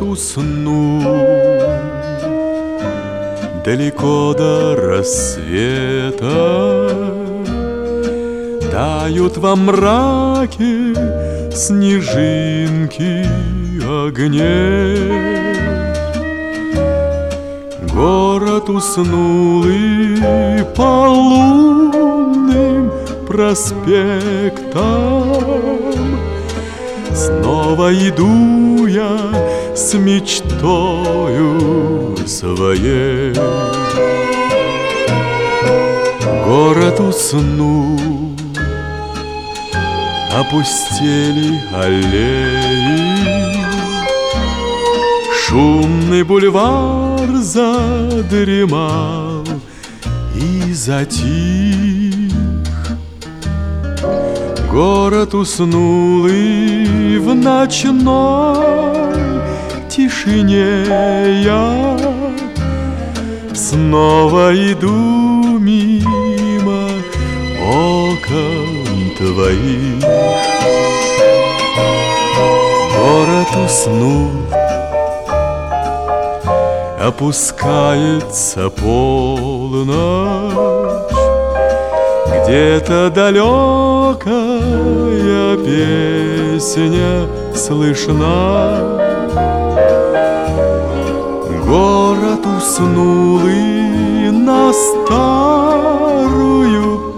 усну далеко до рассвета. Тают во мраке снежинки огней. Город уснул, и по лунным проспектам снова иду я с мечтою своей. Город уснул, опустели аллеи, шумный бульвар задремал и затих. Город уснул, и в ночной тишине я снова иду мимо окон твоих. Город уснул, опускается полночь, где-то далекая песня слышна. Город уснул, и на старую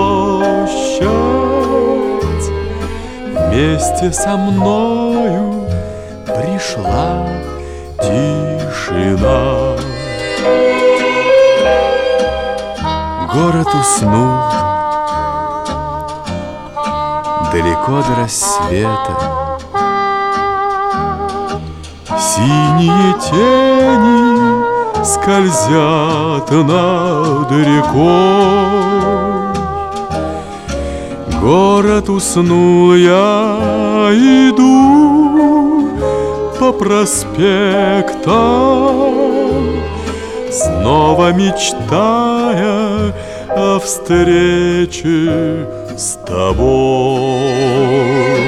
площадь вместе со мною пришла тишина. Город уснул далеко до рассвета. Синие тени скользят над рекой. Город уснул, я иду по проспектам, снова мечтая о встрече с тобой.